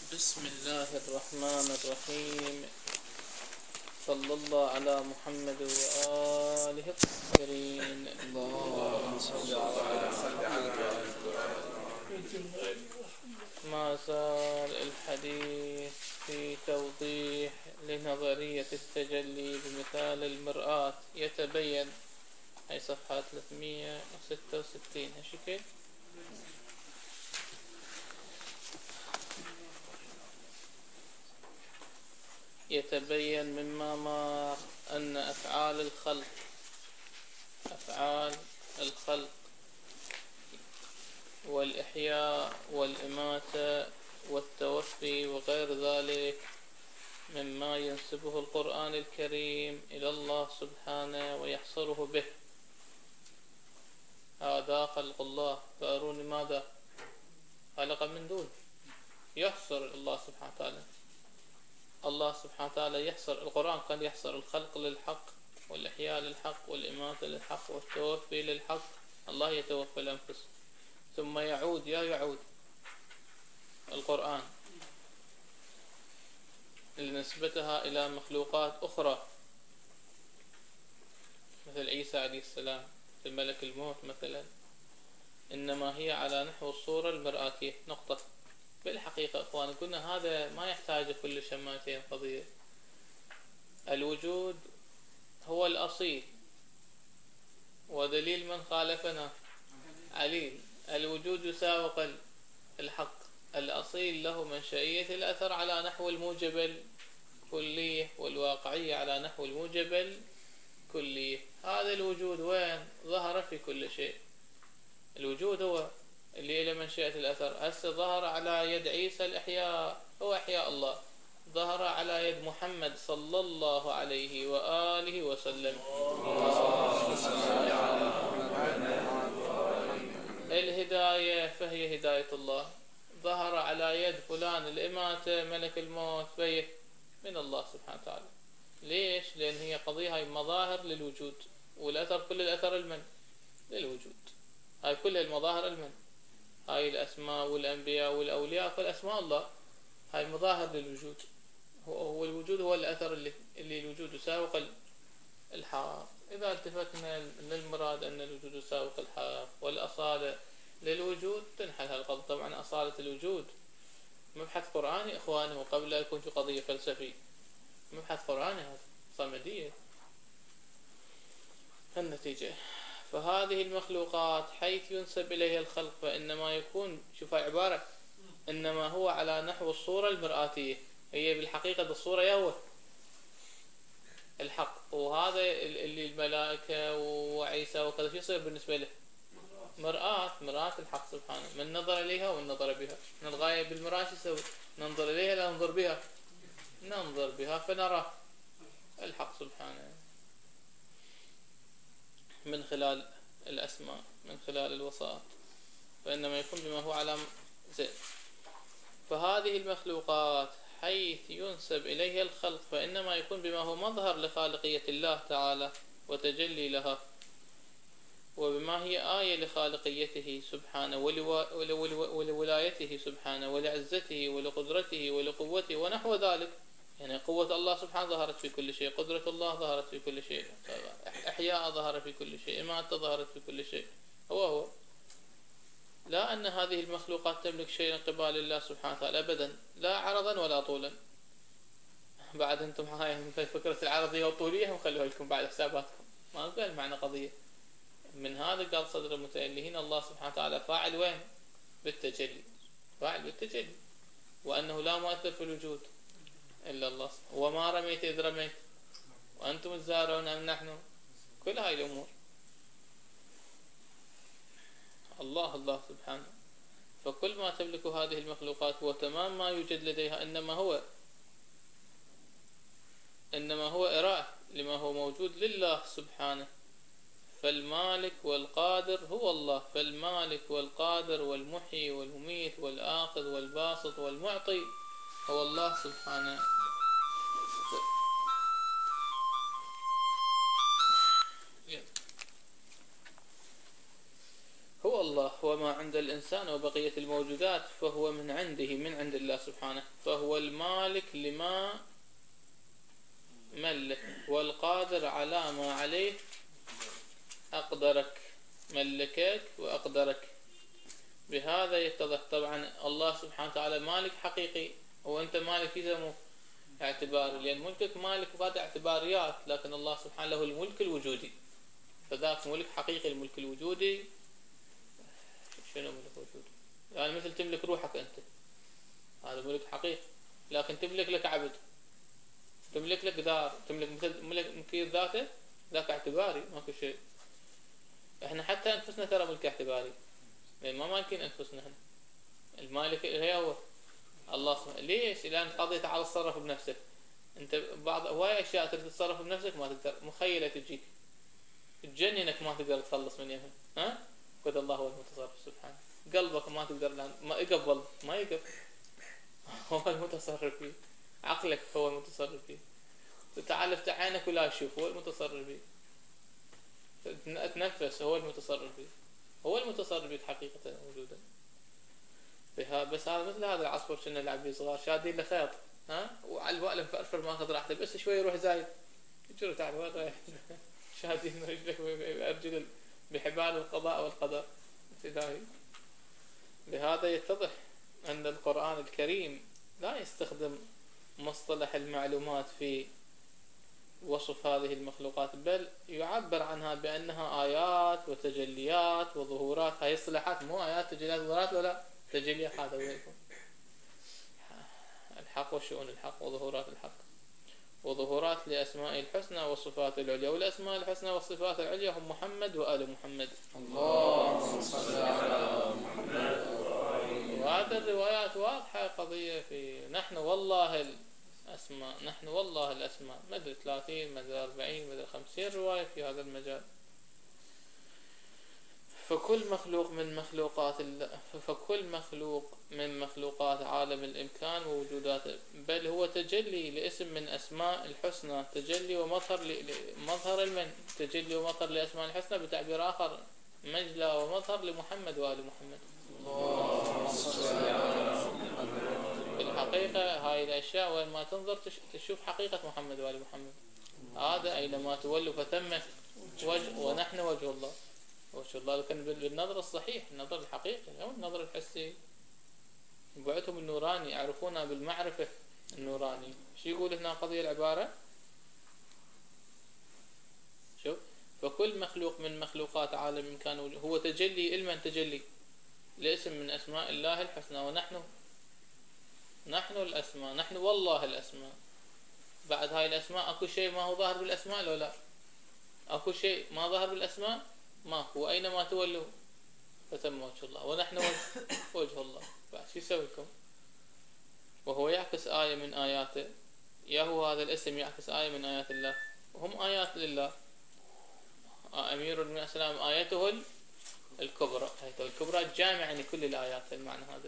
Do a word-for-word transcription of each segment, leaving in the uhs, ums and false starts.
بسم الله الرحمن الرحيم. صلى الله على محمد وآله الطاهرين. اللهم صل على ما زال الحديث في توضيح لنظرية التجلي بمثال المرآة. يتبين هي صفحة ثلاثمئة وستة وستين هالشكل. يتبين مما مر أن أفعال الخلق أفعال الخلق والإحياء والإماتة والتوفي وغير ذلك مما ينسبه القرآن الكريم إلى الله سبحانه ويحصره به. هذا خلق الله، فأروني ماذا خلق من دون. يحصر الله سبحانه وتعالى الله سبحانه وتعالى يحصر. القرآن قد يحصر الخلق للحق والإحياء للحق والإماتة للحق والتوفي للحق. الله يتوفى الأنفس ثم يعود يا يعود القرآن لنسبتها إلى مخلوقات أخرى مثل عيسى عليه السلام، مثل ملك الموت مثلا، إنما هي على نحو الصورة المرآتية نقطة. بالحقيقة أخواني قلنا هذا ما يحتاج كل شماتين قضية. الوجود هو الأصيل، ودليل من خالفنا عليل. الوجود يساوق الحق. الأصيل له منشئية الأثر على نحو الموجب الكلية، والواقعية على نحو الموجب الكلية. هذا الوجود وين ظهر في كل شيء. الوجود هو اللي إلى منشئة الأثر. هسه ظهر على يد عيسى الإحياء، هو إحياء الله. ظهر على يد محمد صلى الله عليه وآله وسلم. الهداية فهي هداية الله. ظهر على يد فلان الإماتة ملك الموت فهي من الله سبحانه وتعالى. ليش؟ لأن هي قضية هاي مظاهر للوجود، والأثر كل الأثر المن للوجود. هاي كل المظاهر المن هاي الأسماء والأنبياء والأولياء كل أسماء الله. هاي مظاهر للوجود. هو الوجود هو الأثر اللي, اللي الوجود يساوق الحق. إذا التفتنا للمراد أن الوجود يساوق الحق والأصالة للوجود تنحل هالقضية. طبعا أصالة الوجود مبحث قرآني إخواني، وقبل لا يكون في قضية فلسفية. مبحث قرآني هذا صمدية. النتيجة فهذه المخلوقات حيث ينسب إليها الخلق فإنما يكون، شوف عبارة، إنما هو على نحو الصورة المرآتية. هي بالحقيقة الصورة يهوى الحق. وهذا اللي الملائكة وعيسى وكذا شو يصير بالنسبة له؟ مرآة مرآة الحق سبحانه. من نظر إليها والنظر بها. من الغاية بالمرآة شو يسوي؟ ننظر إليها لا ننظر بها. ننظر بها فنرى الحق سبحانه من خلال الأسماء، من خلال الوصائف. فإنما يكون بما هو على زين. فهذه المخلوقات حيث ينسب إليها الخلق فإنما يكون بما هو مظهر لخالقية الله تعالى وتجلي لها، وبما هي آية لخالقيته سبحانه ولولايته سبحانه ولعزته ولقدرته ولقوته ونحو ذلك. يعني قوة الله سبحانه ظهرت في كل شيء، قدرة الله ظهرت في كل شيء، إحياء ظهر في كل شيء، إماتة ظهرت في كل شيء. هو هو لا أن هذه المخلوقات تملك شيئا قبال الله سبحانه وتعالى أبدا، لا عرضا ولا طولا. بعد أنتم هاي فكرة العرضية والطولية هم خلوها لكم بعد حساباتكم، ما قال معنى قضية. من هذا قال صدر المتألهين الله سبحانه وتعالى فاعل وين؟ بالتجلي. فاعل بالتجلي، وأنه لا مؤثر في الوجود إلا الله. وما رميت إذ رميت وأنتم الزارعون أم نحن. كل هاي الأمور الله الله سبحانه. فكل ما تملك هذه المخلوقات هو تمام ما يوجد لديها، إنما هو إنما هو إراءة لما هو موجود لله سبحانه. فالمالك والقادر هو الله. فالمالك والقادر والمحيي والمميت والآخذ والباسط والمعطي هو الله سبحانه. هو الله. وما عند الإنسان وبقية الموجودات فهو من عنده، من عند الله سبحانه، فهو المالك لما ملك والقادر على ما عليه أقدرك، ملكك وأقدرك. بهذا يتضح طبعا الله سبحانه وتعالى مالك حقيقي، وأنت مالك يسموه اعتباري، لأن ملكك مالك وهذا اعتباريات، لكن الله سبحانه له الملك الوجودي، فذاك ملك حقيقي. الملك الوجودي شنو ملك وجودي؟ يعني مثل تملك روحك أنت، هذا ملك حقيقي، لكن تملك لك عبد، تملك لك دار، تملك مثل ملك ملكية ذاته، ذاك اعتباري ماكو شيء. احنا حتى انفسنا ترى ملك اعتباري، لأن ما مالكين انفسنا احنا، المالك هي هو الله سبحانه. ليش؟ لأن قضية تعالى تصرف بنفسك. انت بعض هواي اشياء تقدر تتصرف بنفسك ما تقدر، مخيلة تجيك تجننك ما تقدر تخلص من يمها، ها؟ قد الله هو المتصرف سبحانه. قلبك ما تقدر، لأن ما يقبل، ما يقبل هو المتصرف فيه. عقلك هو المتصرف فيه. تعال افتح عينك ولا تشوف، هو المتصرف فيه. تنفس، هو المتصرف فيه، هو المتصرف فيك حقيقة موجودا. بس هذا مثل هذا العصفور كنا نلعب به صغار، شادين له خيط، ها، وعلى البقلة مفرفر ما اخذ راحته، بس شوي يروح زايد يجري تعال وين رايح شادين رجلك بأرجل بحبال القضاء والقدر ابتدائي. بهذا يتضح أن القرآن الكريم لا يستخدم مصطلح المعلومات في وصف هذه المخلوقات، بل يعبر عنها بأنها آيات وتجليات وظهورات. هاي اصطلاحات، مو آيات تجليات وظهورات ولا تجليات، هذا وينكم الحق وشؤون الحق وظهورات الحق، وظهورات لأسماء الحسنى والصفات العليا. والأسماء الحسنى والصفات العليا هم محمد وآل محمد. اللهم صل على محمد. وهذه الروايات واضحة قضية في نحن والله الأسماء، نحن والله الأسماء، مدري ثلاثين مدري أربعين مدري خمسين رواية في هذا المجال. فكل مخلوق من مخلوقات فكل مخلوق من مخلوقات عالم الإمكان ووجوداته، بل هو تجلي لاسم من أسماء الحسنى، تجلي ومظهر مظهر المن تجلي ومظهر لأسماء الحسنى، بتعبير آخر مجلى ومظهر لمحمد وآل محمد. بالحقيقة هاي الأشياء وين ما تنظر تشوف حقيقة محمد وآل محمد. هذا أينما تولوا فثم وجه، ونحن وجه الله، وجه الله، لكن بالنظر الصحيح، النظر الحقيقي أو النظر الحسي. بعثهم النوراني يعرفونها بالمعرفة النوراني. شو يقول هنا قضية العبارة؟ شوف، فكل مخلوق من مخلوقات عالم إمكان هو تجلي علما تجلي لاسم من أسماء الله الحسنى، ونحن نحن الأسماء، نحن والله الأسماء. بعد هاي الأسماء أكو شيء ما هو ظاهر بالأسماء لو لا؟ أكو شيء ما ظاهر بالأسماء؟ ما هو. أينما تولوا فتم وجه الله، ونحن وجه الله. بعد شو يسوي لكم؟ وهو يعكس آية من آياته، يا هو هذا الاسم يعكس آية من آيات الله، وهم آيات لله. أمير من السلام آيته الكبرى، آيته الكبرى الجامعة لكل الآيات، المعنى هذا.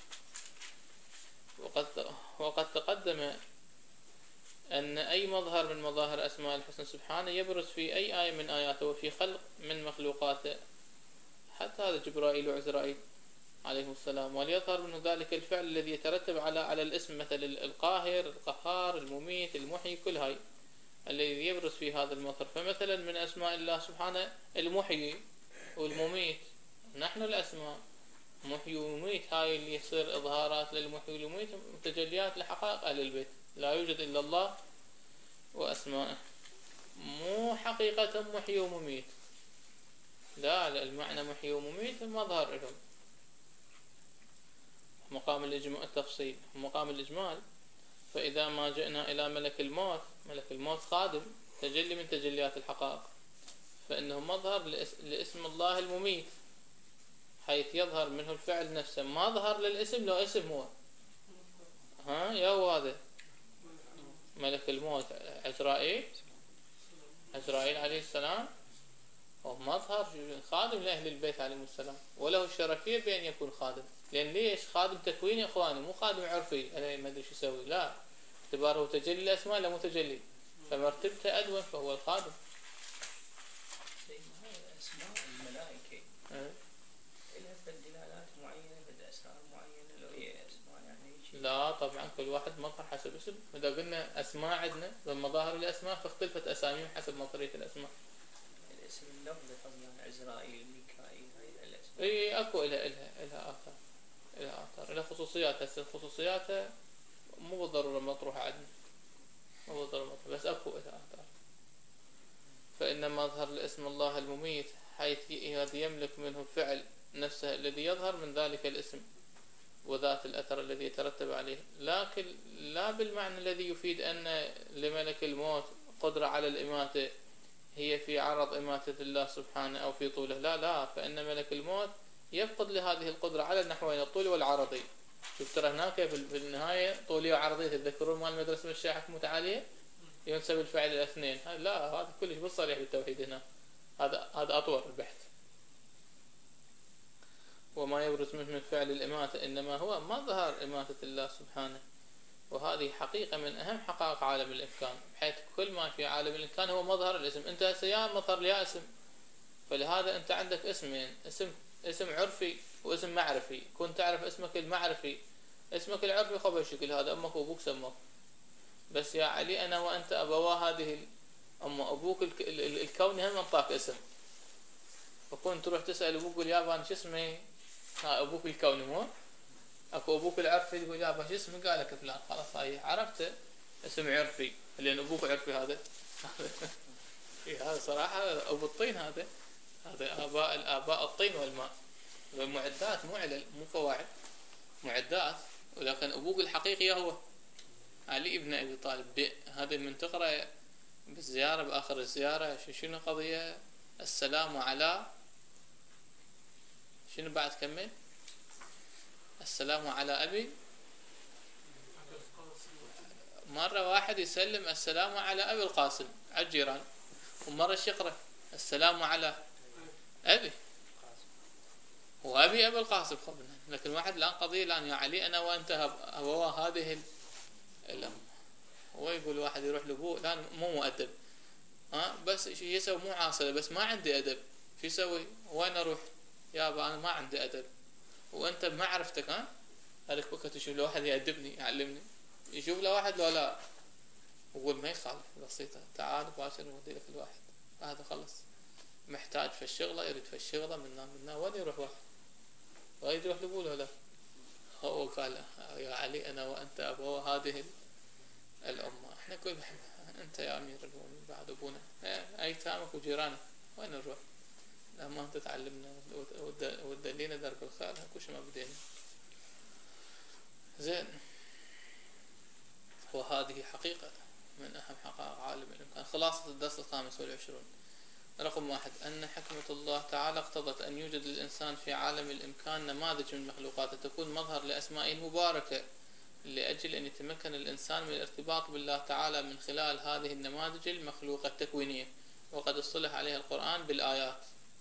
وقد وقد تقدم أن أي مظهر من مظاهر أسماء الحسنى سبحانه يبرز في أي آية من آياته وفي خلق من مخلوقاته، حتى هذا جبرائيل وعزرائيل عليهم السلام، وليظهر منه ذلك الفعل الذي يترتب على على الاسم، مثل القاهر، القهار، المميت، المحيي، كل هاي الذي يبرز في هذا المظهر. فمثلا من أسماء الله سبحانه المحيي والمميت، نحن الأسماء محيي ومميت، هاي اللي يصير إظهارات للمحيي والمميت تجليات لحقائق أهل البيت، لا يوجد إلا الله وأسماءه، مو حقيقة محيي ومميت، لا لا، المعنى محيي ومميت مظهر لهم، مقام الإجمال التفصيل، مقام الإجمال. فإذا ما جئنا إلى ملك الموت، ملك الموت خادم تجلي من تجليات الحقائق، فإنه مظهر لاسم الله المميت، حيث يظهر منه الفعل نفسه، ما ظهر للاسم لو اسم هو، ها يا هو هذا ملك الموت عزرائيل، عزرائيل عليه السلام هو مظهر خادم لأهل البيت عليهم السلام، وله الشرفية بأن يكون خادم. لأن ليش؟ خادم تكويني يا إخواني، مو خادم عرفي أنا ما أدري شو يسوي، لا، اعتباره تجلي الأسماء لا متجلي، فمرتبته أدون فهو الخادم. أسماء الملائكة إلها طبعا كل واحد مظهر حسب اسم. إذا قلنا أسماء عندنا بمظاهر الأسماء فاختلفت أساميهم حسب مظهرية الأسماء. الاسم اللفظي يعني عزرائيل ميكائيل هاي الأسماء. اي اكو إلها إلها إلها آثار إلها آثار إلها خصوصيات. هسه خصوصياتها مو بالضرورة مطروحة عندنا، مو بالضرورة مطروحة، بس اكو إلها آثار. فإن مظهر الاسم الله المميت حيث يملك منه الفعل نفسه الذي يظهر من ذلك الاسم وذات الأثر الذي يترتب عليه، لكن لا بالمعنى الذي يفيد أن لملك الموت قدرة على الإماتة هي في عرض إماتة الله سبحانه أو في طوله، لا لا، فإن ملك الموت يفقد لهذه القدرة على النحوين الطولي والعرضي. شوف ترى هناك في النهاية طولية وعرضية، تتذكرون مال المدرسة الشاحة متعالية ينسب الفعل الاثنين، لا هذا كلش بالصريح بالتوحيد هنا، هذا هذا أطول البحث. وما يبرز منه من فعل الإماتة إنما هو مظهر إماتة الله سبحانه، وهذه حقيقة من أهم حقائق عالم الإمكان، بحيث كل ما في عالم الإمكان هو مظهر الاسم. أنت هسه يا مظهر يا اسم، فلهذا أنت عندك اسمين، اسم اسم عرفي واسم معرفي. كنت تعرف اسمك المعرفي، اسمك العرفي خبر شكل هذا أمك وأبوك سموك، بس يا علي أنا وأنت أبوا هذه أما أبوك الكوني هم أنطاك اسم، فكنت تروح تسأل أبوك يقول يابا أنا شو اسمي؟ ها أبوك الكوني مو؟ أكو أبوك العرفي تقول يابا شو اسمي؟ قال لك فلان، خلاص هاي عرفته اسم عرفي لأن أبوك عرفي. هذا هذا صراحة أبو الطين، هذا هذا آباء الآباء الطين والماء، معدات مو علل مو فواعل، معدات. ولكن أبوك الحقيقي هو علي ابن أبي طالب. هذا من تقرأ بالزيارة بآخر الزيارة شنو قضية السلام على شنو بعد كمل السلام على أبي. مرة واحد يسلم السلام على أبي القاسم على الجيران، ومرة يقرأ السلام على أبي وأبي أبي القاسم خبنا. لكن واحد الآن قضية الآن يا علي أنا وأنت هو هذه الأم، هو يقول واحد يروح لأبوه الآن مو مؤدب، ها بس يسوي مو عاصلة بس ما عندي أدب، شو يسوي؟ وين أروح؟ يابا أنا ما عندي أدب، وأنت بمعرفتك ها هذاك وقت يشوف له واحد يأدبني يعلمني، يشوف له واحد لو لا وقول ما يخالف بسيطة، تعال باشر نودي لك الواحد هذا خلص محتاج في الشغلة يريد في الشغلة منا منا وين يروح واحد وين يروح لأبوه لا. هو قال يا علي أنا وأنت أبوه هذه الأمة، احنا كل أنت يا أمير المؤمنين بعد أبونا أيتامك وجيرانك وين نروح؟ لما أنت تعلمنا ودلينا درب الخير هكوش ما بدينا زين. وهذه حقيقة من أهم حقائق عالم الإمكان. خلاصة الدرس الخامس والعشرون. رقم واحد أن حكمة الله تعالى اقتضت أن يوجد للإنسان في عالم الإمكان نماذج من مخلوقاته تكون مظهر لأسمائه المباركة، لأجل أن يتمكن الإنسان من الارتباط بالله تعالى من خلال هذه النماذج المخلوقة التكوينية، وقد اصطلح عليها القرآن بالآيات.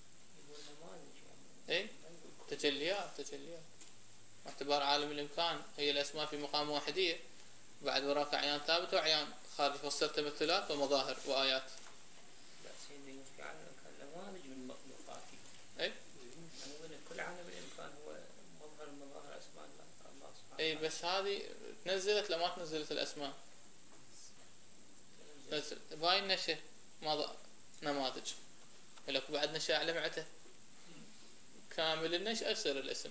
إيه؟ تجليات تجليات باعتبار عالم الإمكان هي الأسماء في مقام واحدية، بعد وراك أعيان ثابتة وأعيان خارج، فسر تمثلات ومظاهر وآيات. نماذج من مخلوقاته. إيه؟ كل عالم الإمكان هو مظهر من مظاهر أسماء الله سبحانه. إيه بس هذه تنزلت لما تنزلت الأسماء نزل باي النشأ نماذج لك بعد نشأ على معته كامل النشأ يصير الاسم.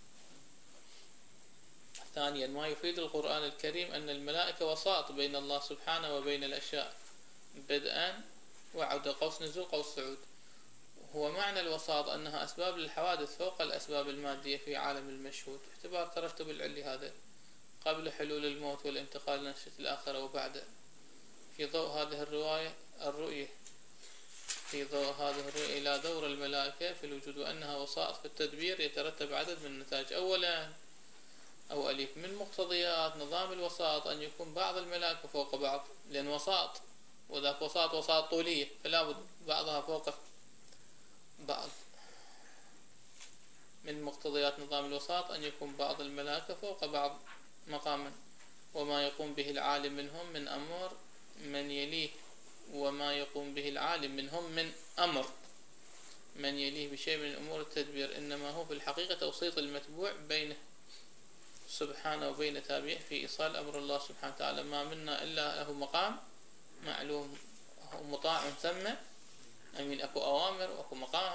ثانيا ما يفيد القرآن الكريم أن الملائكة وساط بين الله سبحانه وبين الأشياء بدءا وعود قوس نزول قوس صعود. هو معنى الوساط أنها أسباب للحوادث فوق الأسباب المادية في عالم المشهود، اعتبار ترتب العلي هذا قبل حلول الموت والانتقال لنشأة الآخرة وبعده. في ضوء هذه الرواية الرؤية في ضوء هذه الرؤية إلى دور الملائكة في الوجود وأنها وسائط في التدبير يترتب عدد من النتائج. أولا أو أليف من مقتضيات نظام الوسائط أن يكون بعض الملائكة فوق بعض، لأن وسائط وذاك وسائط وسائط طولية فلا بد بعضها فوق بعض. من مقتضيات نظام الوسائط أن يكون بعض الملائكة فوق بعض مقاما، وما يقوم به العالم منهم من أمر من يليه وما يقوم به العالم منهم من أمر من يليه بشيء من أمور التدبير إنما هو في الحقيقة توسيط المتبوع بينه سبحانه وبين تابعه في إيصال أمر الله سبحانه وتعالى. ما منا إلا له مقام معلوم، هو مطاع ثم أمين، أكو أوامر وأكو مقام.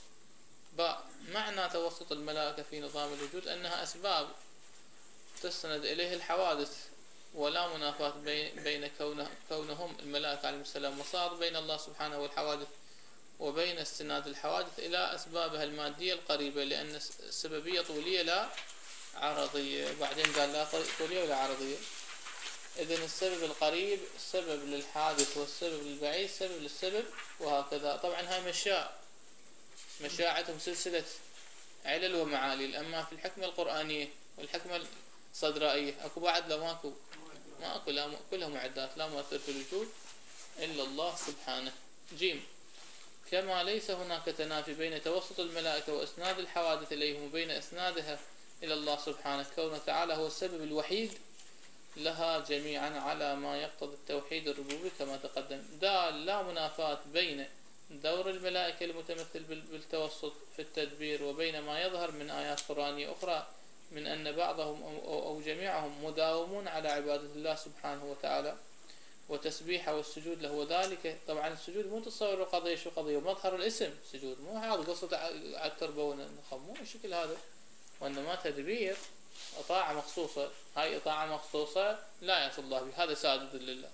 معنى توسط الملائكة في نظام الوجود أنها أسباب تستند إليه الحوادث، ولا منافاة بين كونهم الملائكة عليهم السلام مصادر بين الله سبحانه والحوادث، وبين استناد الحوادث إلى أسبابها المادية القريبة، لأن السببية طولية لا عرضية. بعدين قال لا طولية ولا عرضية. إذن السبب القريب سبب للحادث، والسبب البعيد سبب للسبب، وهكذا. طبعا هاي مشاء مشاعتهم سلسلة علل ومعالل. أما في الحكمة القرآنية والحكمة الصدرائية أكو بعد لا ماكو ماكو لا كلها معدات، لا مؤثر في الوجود إلا الله سبحانه. جيم. كما ليس هناك تنافي بين توسط الملائكة وإسناد الحوادث إليهم وبين إسنادها إلى الله سبحانه، كونه تعالى هو السبب الوحيد لها جميعا على ما يقتضي التوحيد الربوبي كما تقدم. دال لا منافاة بين دور الملائكة المتمثل بالتوسط في التدبير وبين ما يظهر من آيات قرآنية أخرى من أن بعضهم أو جميعهم مداومون على عبادة الله سبحانه وتعالى وتسبيحه والسجود له. وذلك طبعا السجود مو تصور قضية شو قضية، ومظهر الاسم سجود، مو هذا قصة على التربة والنخم، مو الشكل هذا، وإنما تدبير طاعة مخصوصة. هاي طاعة مخصوصة لا يعصي الله بها، هذا ساجد لله.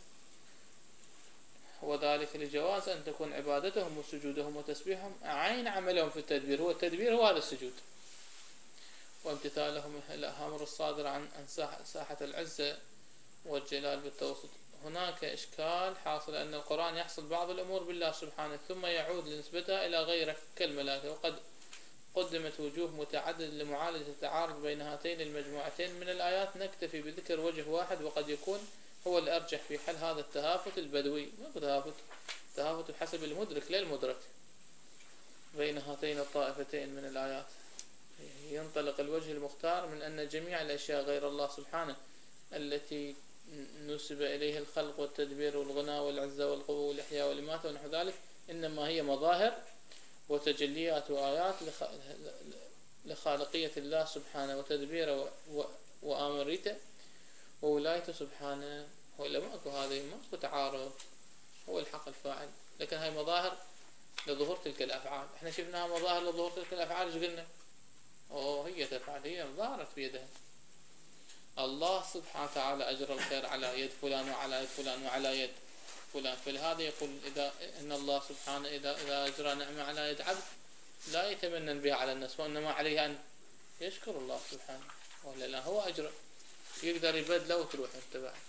وذلك لجواز أن تكون عبادتهم وسجودهم وتسبيحهم عين عملهم في التدبير، هو التدبير هو هذا السجود، وامتثالهم الأمر الصادر عن ساحة العزة والجلال بالتوسط. هناك إشكال حاصل أن القرآن يحصل بعض الأمور بالله سبحانه ثم يعود لنسبتها إلى غيره كالملائكة، وقد قدمت وجوه متعددة لمعالجة التعارض بين هاتين المجموعتين من الآيات. نكتفي بذكر وجه واحد وقد يكون هو الأرجح في حل هذا التهافت البدوي، ما تهافت تهافت بحسب المدرك لا المدرك بين هاتين الطائفتين من الآيات. ينطلق الوجه المختار من أن جميع الأشياء غير الله سبحانه التي نسب إليه الخلق والتدبير والغنى والعزة والقوة والإحياء والإماتة ونحو ذلك إنما هي مظاهر وتجليات وآيات لخالقية الله سبحانه وتدبيره وآمريته وولايته سبحانه. وإلا ماكو هذه ماكو تعارض، هو الحق الفاعل، لكن هاي مظاهر لظهور تلك الأفعال. احنا شفناها مظاهر لظهور تلك الأفعال، ايش قلنا؟ اوه هي تفعل، هي ظهرت بيدها. الله سبحانه وتعالى أجرى الخير على يد فلان وعلى يد فلان وعلى يد فلان، فلهذا يقول إذا إن الله سبحانه إذا إذا أجرى نعمة على يد عبد لا يتمنن بها على الناس، وإنما عليه أن يشكر الله سبحانه، ولا لا هو أجر يقدر يبدله وتروح انت بعد.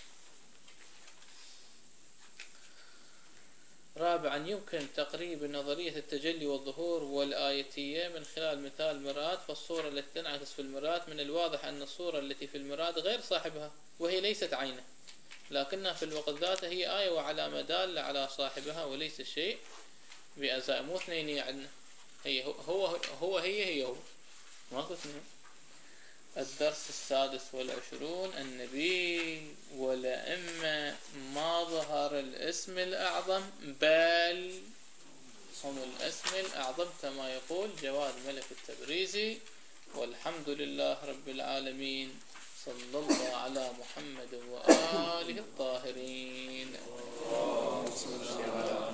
رابعا يمكن تقريب نظرية التجلي والظهور والآيتية من خلال مثال مرآة. فالصورة التي تنعكس في المرآة من الواضح أن الصورة التي في المرآة غير صاحبها، وهي ليست عينه، لكنها في الوقت ذاته هي آية وعلامة دالة على صاحبها وليس شيء بأزاء. مو اثنين يعني، هي هو هو هي هي هو ماكو اثنين. الدرس السادس والعشرون. النبي والأئمة ما ظهر الاسم الأعظم بل هم الاسم الأعظم كما يقول جواد ملك التبريزي. والحمد لله رب العالمين، صلى الله على محمد وآله الطاهرين.